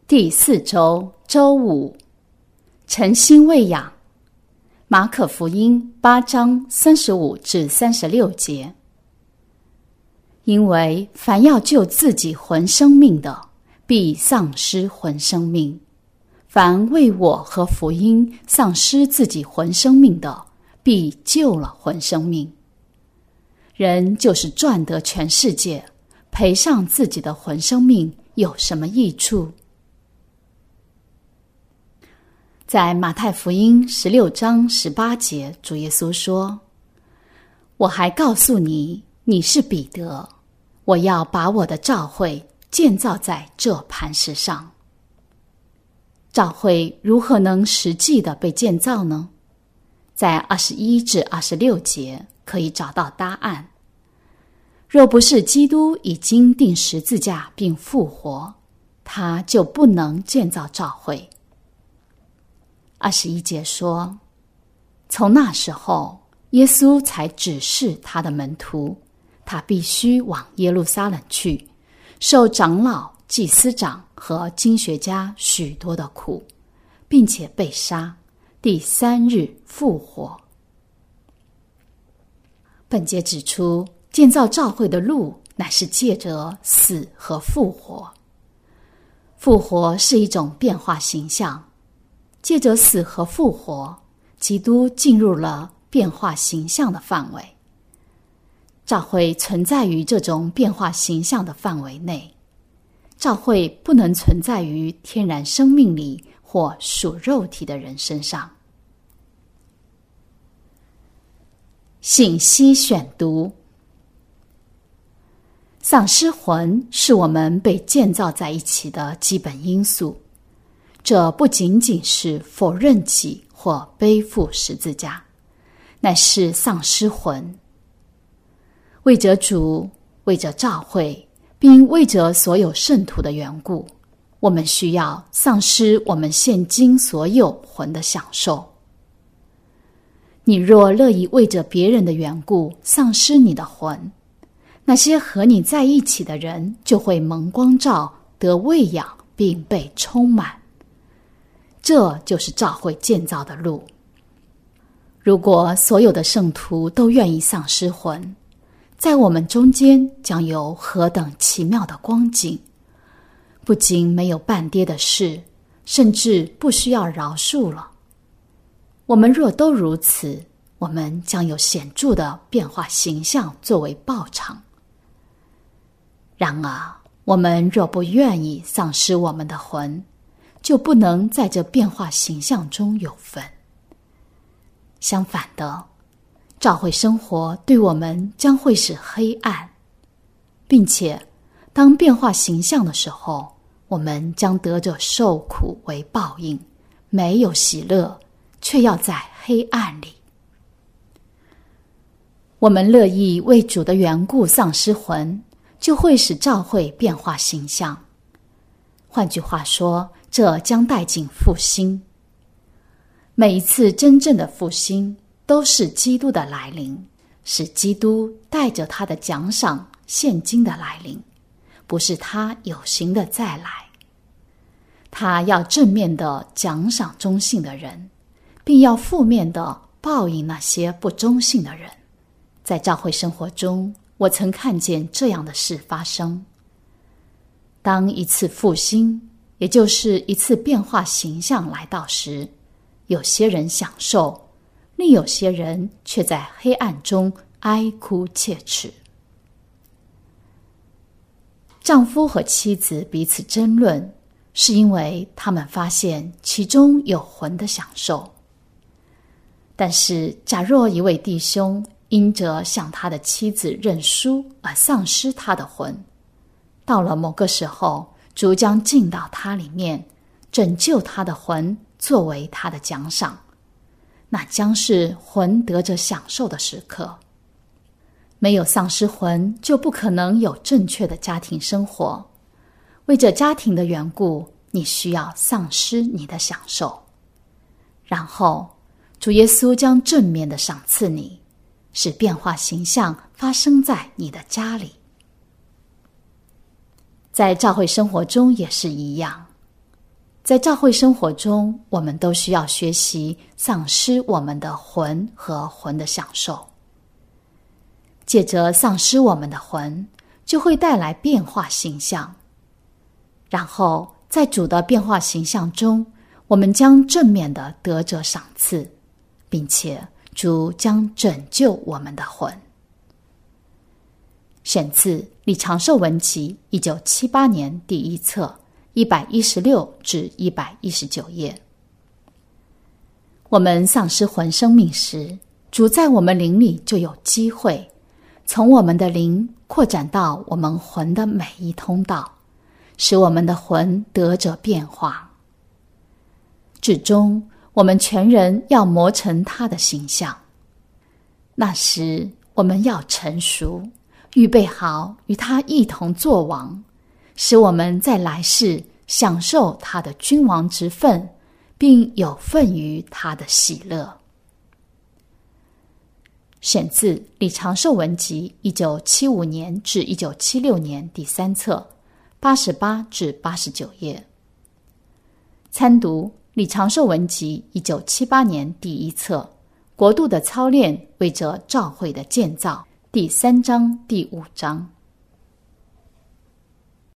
第4周周五，诚心喂养。马可福音8章35至36节。因为凡要救自己魂生命的，必丧失魂生命；凡为我和福音丧失自己魂生命的，必救了魂生命。人就是赚得全世界，赔上自己的魂生命，有什么益处？在马太福音16章18节，主耶稣说：我还告诉你，你是彼得，我要把我的教会建造在这磐石上。教会如何能实际的被建造呢？在21至26节可以找到答案。若不是基督已经钉十字架并复活，他就不能建造教会。21节说，从那时候，耶稣才指示他的门徒，他必须往耶路撒冷去，受长老、祭司长和经学家许多的苦，并且被杀，第3日复活。本节指出，建造教会的路乃是借着死和复活。复活是一种变化形象，借着死和复活，基督进入了变化形象的范围。教会存在于这种变化形象的范围内。教会不能存在于天然生命里或属肉体的人身上。信息选读。丧失魂是我们被建造在一起的基本因素。这不仅仅是否认己或背负十字架，乃是丧失魂。为着主，为着教会，并为着所有圣徒的缘故，我们需要丧失我们现今所有魂的享受。你若乐意为着别人的缘故丧失你的魂，那些和你在一起的人就会蒙光照，得喂养，并被充满。这就是教会建造的路。如果所有的圣徒都愿意丧失魂，在我们中间将有何等奇妙的光景！不仅没有半跌的事，甚至不需要饶恕了。我们若都如此，我们将有显著的变化形象作为报偿。然而，我们若不愿意丧失我们的魂，就不能在这变化形象中有份。相反的，教会生活对我们将会是黑暗，并且当变化形象的时候，我们将得着受苦为报应，没有喜乐，却要在黑暗里。我们乐意为主的缘故丧失魂，就会使教会变化形象。换句话说，这将带进复兴。每一次真正的复兴都是基督的来临，是基督带着他的奖赏现今的来临，不是他有形的再来。他要正面的奖赏忠信的人，并要负面的报应那些不忠信的人。在教会生活中，我曾看见这样的事发生。当一次复兴，也就是一次变化形象来到时，有些人享受，另有些人却在黑暗中哀哭切齿。丈夫和妻子彼此争论，是因为他们发现其中有魂的享受。但是，假若一位弟兄因着向他的妻子认输而丧失他的魂，到了某个时候，主将进到他里面，拯救他的魂，作为他的奖赏。那将是魂得着享受的时刻。没有丧失魂，就不可能有正确的家庭生活。为着家庭的缘故，你需要丧失你的享受。然后，主耶稣将正面的赏赐你，使变化形象发生在你的家里。在教会生活中也是一样， 在教会生活中，我们都需要学习丧失我们的魂和魂的享受。借着丧失我们的魂，就会带来变化形象。然后在主的变化形象中，我们将正面的得着赏赐，并且主将拯救我们的魂。选自李长寿文集1978年第1册116至119页。我们丧失魂生命时，主在我们灵里就有机会从我们的灵扩展到我们魂的每一通道，使我们的魂得着变化。至终我们全人要磨成他的形象。那时我们要成熟，预备好与他一同作王，使我们在来世享受他的君王之分，并有份于他的喜乐。选自李长寿文集1975年至1976年第3册88至89页。参读李长寿文集1978年第1册国度的操练为着教会的建造第3章第5章。